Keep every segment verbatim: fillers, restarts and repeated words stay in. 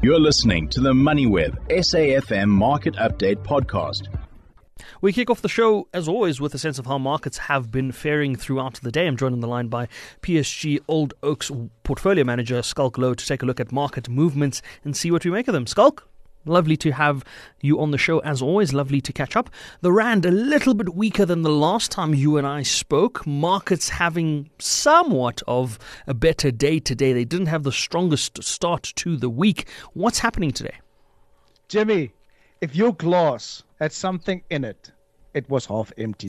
You're listening to the MoneyWeb S A F M Market Update Podcast. We kick off the show, as always, with a sense of how markets have been faring throughout the day. I'm joined on the line by P S G Old Oaks portfolio manager Schalk Louw to take a look at market movements and see what we make of them. Schalk, lovely to have you on the show, as always. Lovely to catch up. The Rand a little bit weaker than the last time you and I spoke. Markets having somewhat of a better day today. They didn't have the strongest start to the week. What's happening today? Jimmy, if your glass had something in it, it was half empty.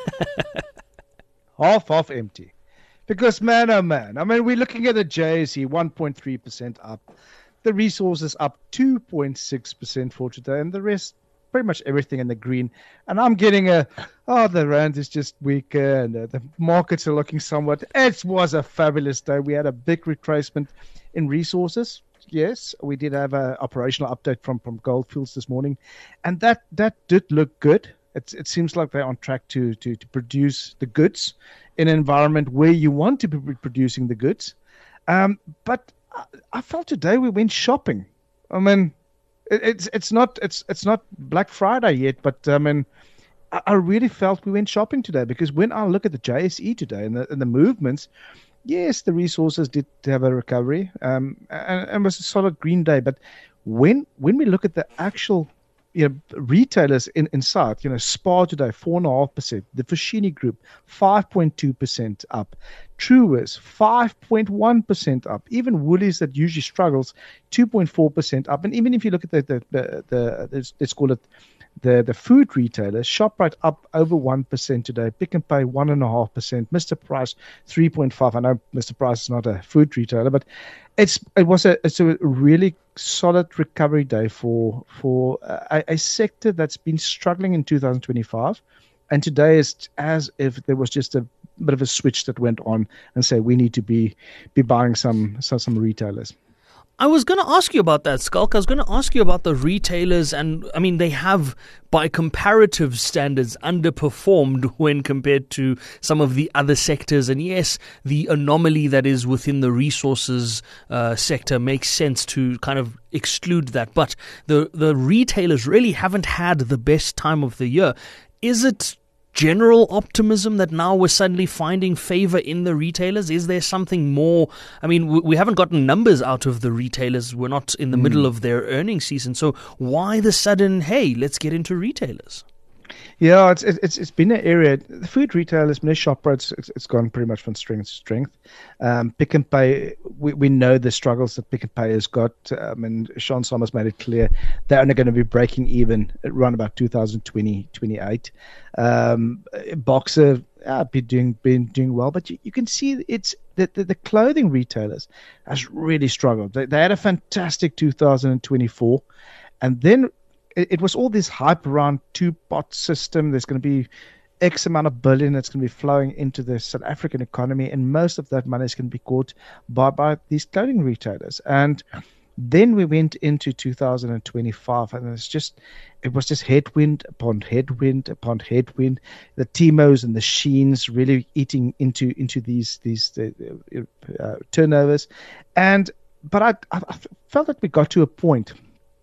half, half empty. Because man, oh man, I mean, we're looking at the J S E, one point three percent up. The resources up two point six percent for today, and the rest, pretty much everything in the green. And I'm getting a, oh, the Rand is just weaker, and uh, the markets are looking somewhat. It was a fabulous day. We had a big retracement in resources. Yes, we did have an operational update from, from Goldfields this morning, and that, that did look good. It's, it seems like they're on track to, to, to produce the goods in an environment where you want to be producing the goods. Um, but I felt today we went shopping. I mean, it, it's it's not it's it's not Black Friday yet, but I mean, I, I really felt we went shopping today, because when I look at the J S E today and the, and the movements, yes, the resources did have a recovery, um, and, and it was a solid green day. But when when we look at the actual, you know, retailers in, inside, you know, Spar today, four point five percent. The Foschini Group, five point two percent up. Truworths, five point one percent up. Even Woolies, that usually struggles, two point four percent up. And even if you look at the, the, the, the let's, let's call it the, the food retailers, ShopRite up over one percent today. Pick and Pay, one point five percent. Mister Price, three point five. I know Mister Price is not a food retailer, but it's it was a, it's a really solid recovery day for, for a, a sector that's been struggling in two thousand twenty-five. And today is as if there was just a bit of a switch that went on and say we need to be be buying some some, some retailers. I was going to ask you about that, Schalk. I was going to ask you about the retailers, and I mean, they have, by comparative standards, underperformed when compared to some of the other sectors. And yes, the anomaly that is within the resources uh, sector makes sense to kind of exclude that. But the, the retailers really haven't had the best time of the year. Is it general optimism that now we're suddenly finding favor in the retailers? Is there something more? I mean, we, we haven't gotten numbers out of the retailers. We're not in the mm. middle of their earnings season. So why the sudden, hey, let's get into retailers? Yeah, it's it's it's been an area. The food retailers, ShopRite, it's, it's gone pretty much from strength to strength. Um, Pick and Pay, we, we know the struggles that Pick and Pay has got. Um, and Sean Somers made it clear they're only going to be breaking even around about two thousand twenty, twenty-eight. Um, Boxer, uh, been doing been doing well, but you, you can see it's the, the the clothing retailers has really struggled. They, they had a fantastic two thousand twenty-four, and then it was all this hype around two-pot system. There's going to be X amount of billion that's going to be flowing into the South African economy, and most of that money is going to be caught by, by these clothing retailers. And then we went into two thousand twenty-five, and it's just it was just headwind upon headwind upon headwind. The Timos and the Sheins really eating into into these these uh, uh, turnovers, and but I, I felt that we got to a point.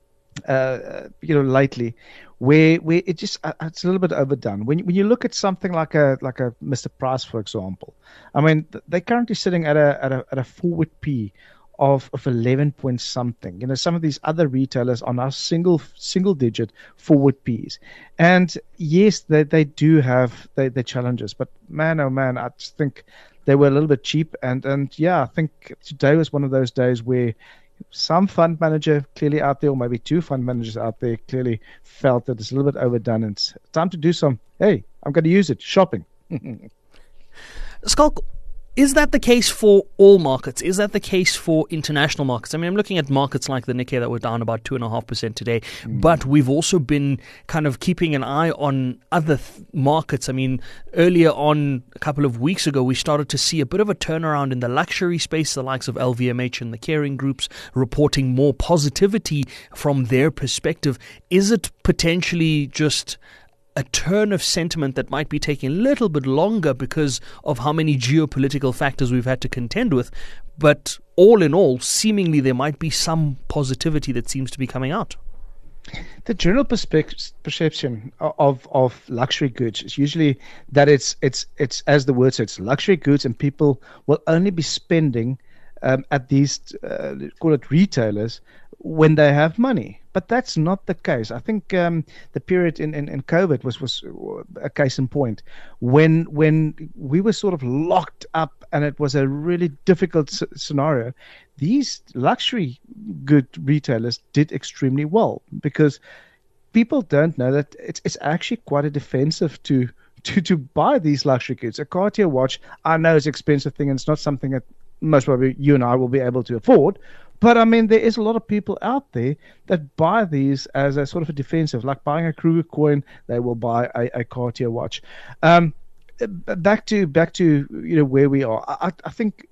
Uh, you know, lately, where where it just uh, it's a little bit overdone. When when you look at something like a like a Mister Price, for example, I mean they're currently sitting at a at a at a forward P of of eleven point something. You know, some of these other retailers are now single single digit forward Ps, and yes, they they do have their their challenges. But man, oh man, I just think they were a little bit cheap. And and yeah, I think today was one of those days where some fund manager clearly out there, or maybe two fund managers out there, clearly felt that it's a little bit overdone and it's time to do some, hey, I'm going to use it, shopping. Schalk, is that the case for all markets? Is that the case for international markets? I mean, I'm looking at markets like the Nikkei that were down about two point five percent today, mm. but we've also been kind of keeping an eye on other th- markets. I mean, earlier on, a couple of weeks ago, we started to see a bit of a turnaround in the luxury space, the likes of L V M H and the Kering groups reporting more positivity from their perspective. Is it potentially just a turn of sentiment that might be taking a little bit longer because of how many geopolitical factors we've had to contend with. But all in all, seemingly there might be some positivity that seems to be coming out. The general perspec- perception of of luxury goods is usually that it's it's it's as the word says, luxury goods, and people will only be spending um, at these uh, call it retailers when they have money. But that's not the case. I think um, the period in, in, in COVID was, was a case in point when when we were sort of locked up and it was a really difficult s- scenario. These luxury good retailers did extremely well because people don't know that it's it's actually quite a defensive to to to buy these luxury goods. A Cartier watch, I know, is an expensive thing and it's not something that most probably you and I will be able to afford. But I mean, there is a lot of people out there that buy these as a sort of a defensive, like buying a Kruger coin. They will buy a, a Cartier watch. Um, back to back to you know where we are. I, I think,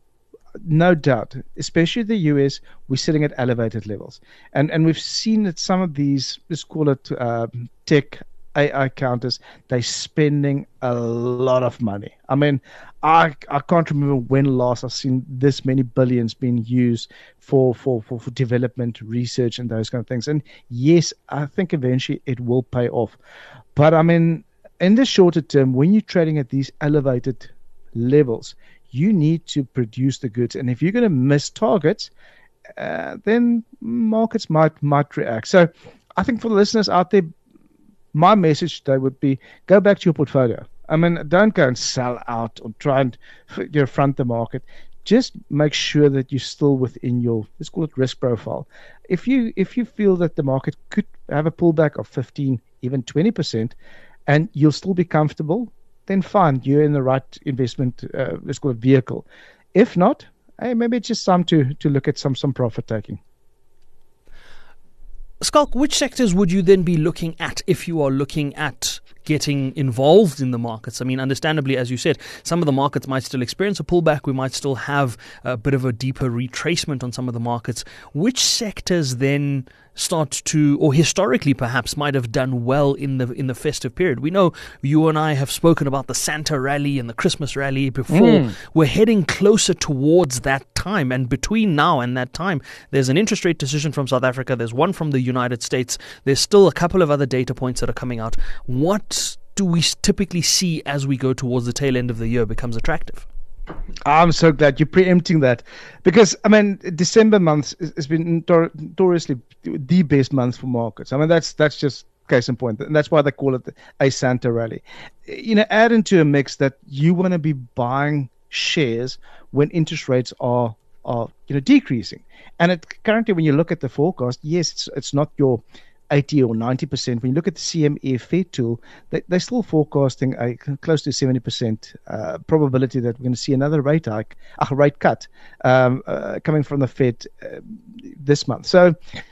no doubt, especially the U S, we're sitting at elevated levels, and and we've seen that some of these, let's call it uh, tech A I counters, they're spending a lot of money. I mean, I I can't remember when last I've seen this many billions being used for, for, for, for development, research, and those kind of things. And yes, I think eventually it will pay off. But I mean, in the shorter term, when you're trading at these elevated levels, you need to produce the goods. And if you're going to miss targets, uh, then markets might might react. So I think for the listeners out there, my message today would be go back to your portfolio. I mean, don't go and sell out or try and you know, front the market. Just make sure that you're still within your, let's call it, risk profile. If you if you feel that the market could have a pullback of fifteen, even twenty percent, and you'll still be comfortable, then fine, you're in the right investment, uh, let's call it, vehicle. If not, hey, maybe it's just time to, to look at some, some profit taking. Schalk, which sectors would you then be looking at if you are looking at getting involved in the markets? I mean, understandably, as you said, some of the markets might still experience a pullback. We might still have a bit of a deeper retracement on some of the markets. Which sectors then start to, or historically perhaps, might have done well in the in the festive period? We know you and I have spoken about the Santa rally and the Christmas rally before. Mm. We're heading closer towards that time, and between now and that time, there's an interest rate decision from South Africa. There's one from the United States. There's still a couple of other data points that are coming out. What do we typically see as we go towards the tail end of the year becomes attractive? I'm so glad you're preempting that, because I mean, December month has been notoriously the best month for markets. I mean, that's that's just case in point, and that's why they call it a Santa rally. You know, add into a mix that you want to be buying shares when interest rates are are you know decreasing, and it currently, when you look at the forecast, yes, it's it's not your eighty or ninety percent. When you look at the C M E Fed tool, they, they're still forecasting a close to seventy percent uh, probability that we're going to see another rate hike, a rate cut um, uh, coming from the Fed uh, this month. So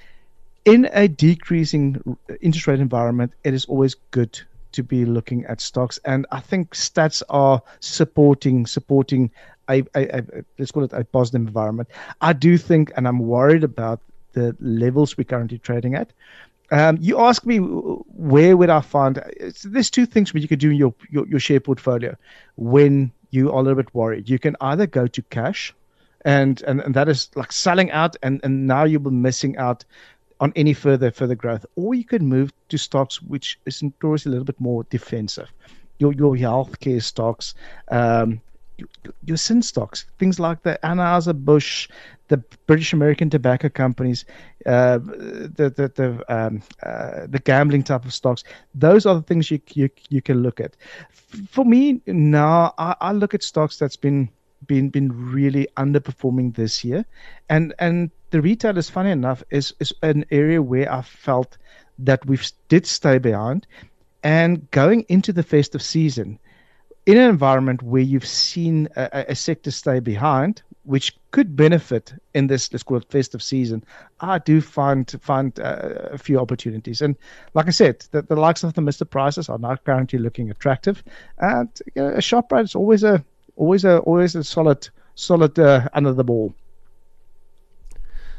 in a decreasing interest rate environment, it is always good to be looking at stocks. And I think stats are supporting supporting a, a, a let's call it a positive environment. I do think, and I'm worried about the levels we're currently trading at. Um, you ask me where would I find? There's two things what you could do in your, your, your share portfolio when you are a little bit worried. You can either go to cash, and, and, and that is like selling out, and, and now you'll be missing out on any further further growth. Or you can move to stocks which is notoriously a little bit more defensive. Your your healthcare stocks, um, your, your sin stocks, things like the Anheuser-Busch, the British American tobacco companies, uh, the the the, um, uh, the gambling type of stocks. Those are the things you you, you can look at. For me now, I, I look at stocks that's been been been really underperforming this year, and and the retailers, funny enough, is is an area where I felt that we did stay behind, and going into the festive season, in an environment where you've seen a, a sector stay behind, which could benefit in this, let's call it, festive season, I do find find uh, a few opportunities. And like I said, the, the likes of the Mister Prices are now currently looking attractive. And you know, a ShopRite is always a always a always a solid solid uh, under the ball.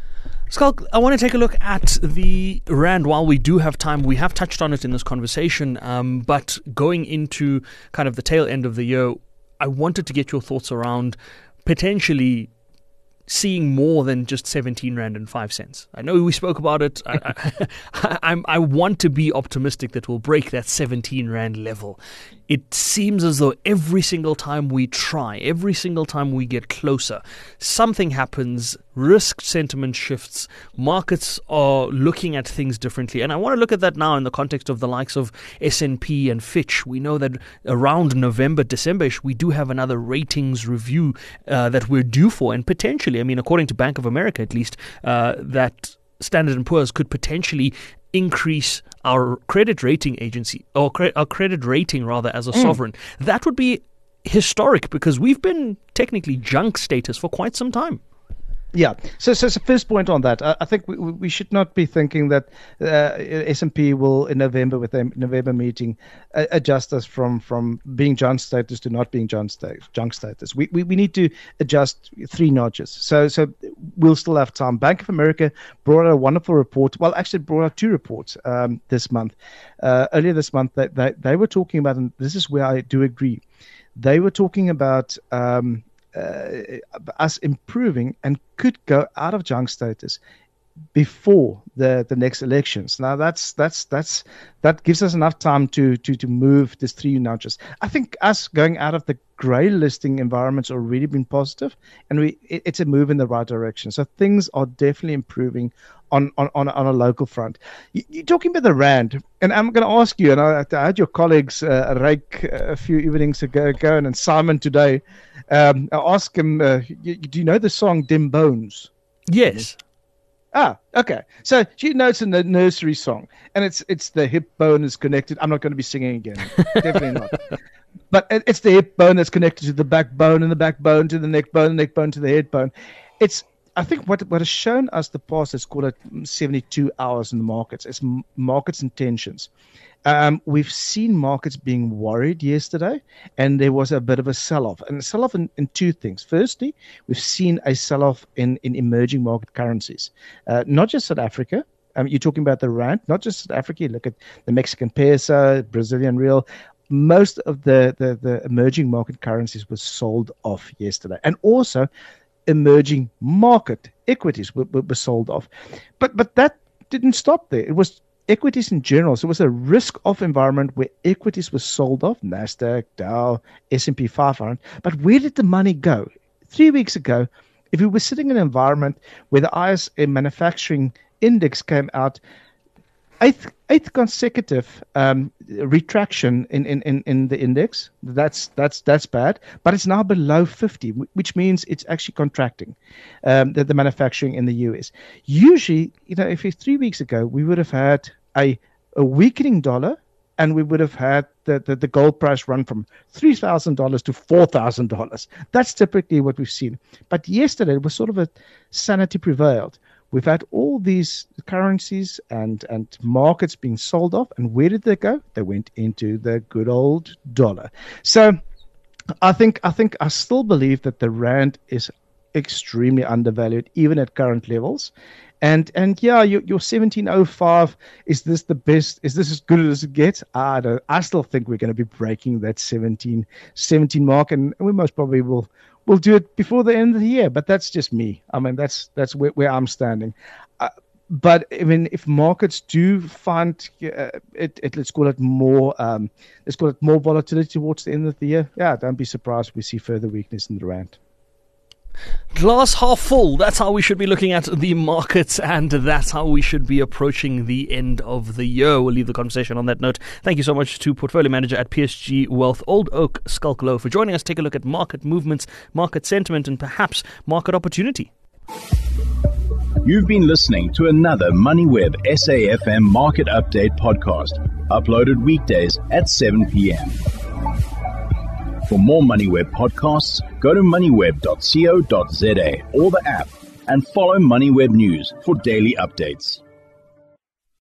Skalk, I want to take a look at the Rand while we do have time. We have touched on it in this conversation, um, but going into kind of the tail end of the year, I wanted to get your thoughts around potentially seeing more than just seventeen rand and five cents. I know we spoke about it. I, I, I'm, I want to be optimistic that we'll break that seventeen rand level. It seems as though every single time we try, every single time we get closer, something happens, risk sentiment shifts, markets are looking at things differently. And I want to look at that now in the context of the likes of S and P and Fitch. We know that around November, December-ish, we do have another ratings review uh, that we're due for. And potentially, I mean, according to Bank of America at least, uh, that Standard and Poor's could potentially increase our credit rating agency, or cre- our credit rating rather, as a mm. sovereign. That would be historic because we've been technically junk status for quite some time. Yeah. So, so, so first point on that, I, I think we, we should not be thinking that uh, S and P will, in November, with their November meeting, uh, adjust us from, from being junk status to not being junk status. Junk status. We, we we need to adjust three notches. So so we'll still have time. Bank of America brought out a wonderful report. Well, actually brought out two reports um, this month. Uh, earlier this month, they, they they were talking about, and this is where I do agree. They were talking about. Um, Uh, us improving and could go out of junk status before the, the next elections. Now that's that's that's that gives us enough time to to to move these three notches. I think us going out of the grey listing environment's already been positive, and we it, it's a move in the right direction. So things are definitely improving on on on, on a local front. You, you're talking about the Rand, and I'm going to ask you. And I, I had your colleagues uh, Rake a few evenings ago, ago and then Simon today. Um, I asked him, uh, you, do you know the song Dim Bones? Yes. Ah, okay. So she knows in the nursery song, and it's it's the hip bone is connected. I'm not going to be singing again, definitely not. But it's the hip bone that's connected to the backbone, and the backbone to the neck bone, the neck bone to the head bone. It's I think what what has shown us the past is called it seventy-two hours in the markets. It's markets intentions. Um, we've seen markets being worried yesterday, and there was a bit of a sell-off. And a sell-off in, in two things. Firstly, we've seen a sell-off in, in emerging market currencies, uh, not just South Africa. Um, you're talking about the Rand, not just South Africa. You look at the Mexican peso, Brazilian real. Most of the, the, the emerging market currencies were sold off yesterday. And also, emerging market equities were, were, were sold off. But but that didn't stop there. It was equities in general. So it was a risk-off environment where equities were sold off, NASDAQ, Dow, S and P five hundred. But where did the money go? Three weeks ago, if we were sitting in an environment where the I S M manufacturing index came out, eighth, eighth consecutive um, retraction in, in, in, in the index, that's that's that's bad. But it's now below fifty, which means it's actually contracting, um, the, the manufacturing in the U S. Usually, you know, if it's three weeks ago, we would have had a, a weakening dollar, and we would have had the, the, the gold price run from three thousand dollars to four thousand dollars. That's typically what we've seen. But yesterday, it was sort of a sanity prevailed. We've had all these currencies and, and markets being sold off. And where did they go? They went into the good old dollar. So I think I think I still believe that the Rand is extremely undervalued, even at current levels. And and yeah, your, your seventeen oh five, is this the best? Is this as good as it gets? I don't. I still think we're going to be breaking that seventeen, seventeen mark, and we most probably will will do it before the end of the year. But that's just me. I mean, that's that's where, where I'm standing. Uh, but I mean, if markets do find uh, it, it, let's call it more, um, let's call it more volatility towards the end of the year. Yeah, don't be surprised if we see further weakness in the Rand. Glass half full. That's how we should be looking at the markets, and that's how we should be approaching the end of the year. We'll leave the conversation on that note. Thank you so much to Portfolio Manager at P S G Wealth, Old Oak Skalk Louw, for joining us. Take a look at market movements, market sentiment, and perhaps market opportunity. You've been listening to another MoneyWeb S A F M Market Update podcast, uploaded weekdays at seven p.m. For more MoneyWeb podcasts, go to moneyweb dot co dot za or the app, and follow MoneyWeb News for daily updates.